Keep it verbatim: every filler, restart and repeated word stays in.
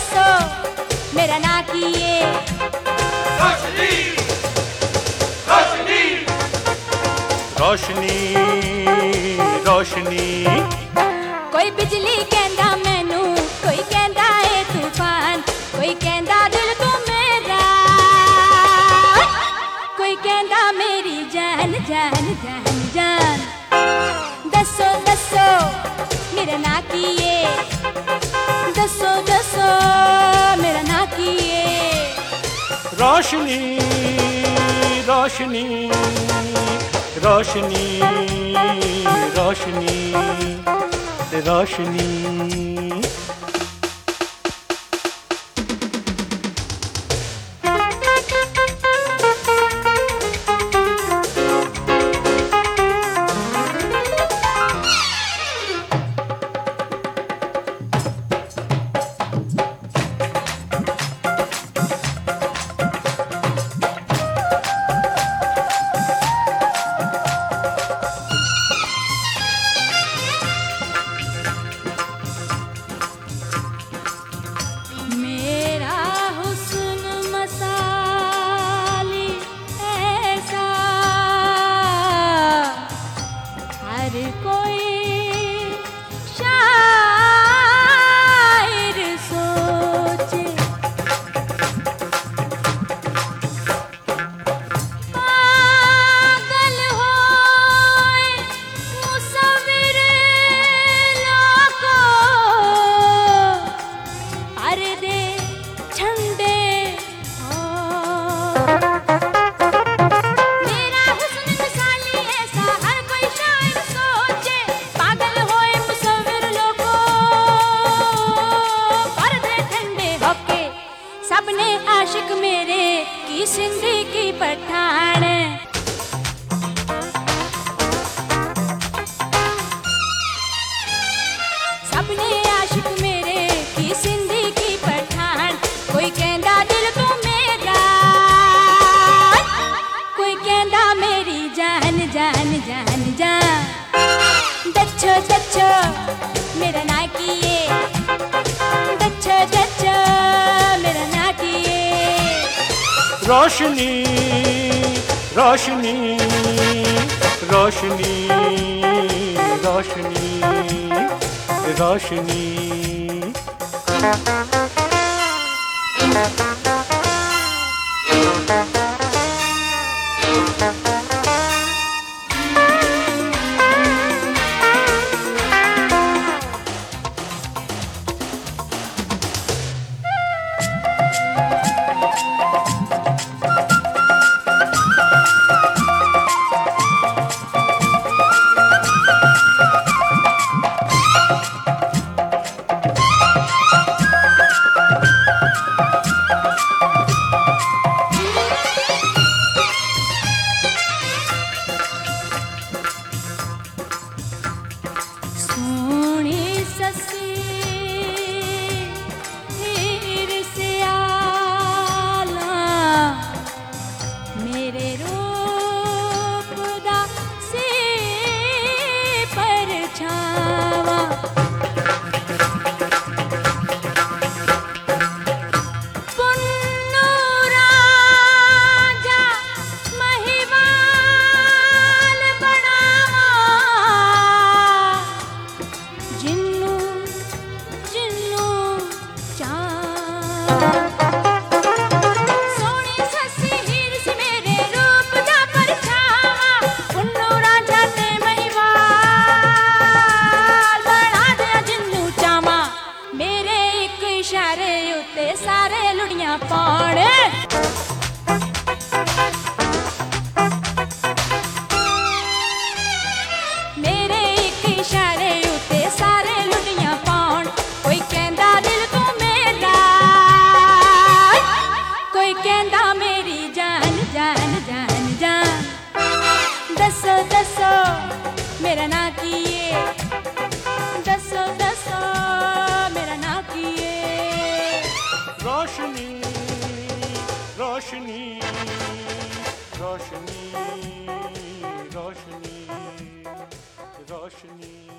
दसो मेरा ना की ये रोशनी रोशनी रोशनी रोशनी कोई बिजली कहंदा मैनू कोई कहंदा है तूफान कोई कहंदा दिल तू मेरा कोई कहंदा मेरी जान जान जान जान दसो दसो मेरा ना की ये दसो दसो मेरा ना की ये रोशनी रोशनी रोशनी रोशनी रोशनी मेरा हुस्न मसाली ऐसा हर कोई शायर सोचे पागल होए मुसव्विर लोगों अरे दे झंडे मेरा हुस्न मिसाली ऐसा हर कोई शायर सोचे पागल होए मुसव्विर लोगों पर दे झंडे होके सबने आशिक मेरे की सिंधी की पठान सबने आशिक मेरे की सिंधी की पठान कोई कहंदा दिल तू मेरा कोई कहंदा मेरी जान जान जान जान दच्छो दच्छो मेरा ना की ये दच्छो दच्छो मेरा ना की ये रोशनी रोशनी रोशनी रोशनी रोशनी सोनी ससी हीर से आला मेरे रूप दा सी परछावा पुन्नू राजा महिवाल बनावा जिन्नू जिन्नू सोनी ससी हीर से मेरे रूप दा परछावा पुन्नू राजा ते महिवाल बना दिया जिन्नू चावा मेरे एक इशारे उत्ते सारे लुड़ियां पाउण मेरे एक इशारे उत्ते सारे लुड़ियां पाउण कोई कहंदा दिल तू मेरा कोई कहंदा मेरी जान जान जान जान दसो दसो मेरा ना की ये दसो दसो मेरा ना की ये रोशनी रोशनी रोशनी रोशनी रोशनी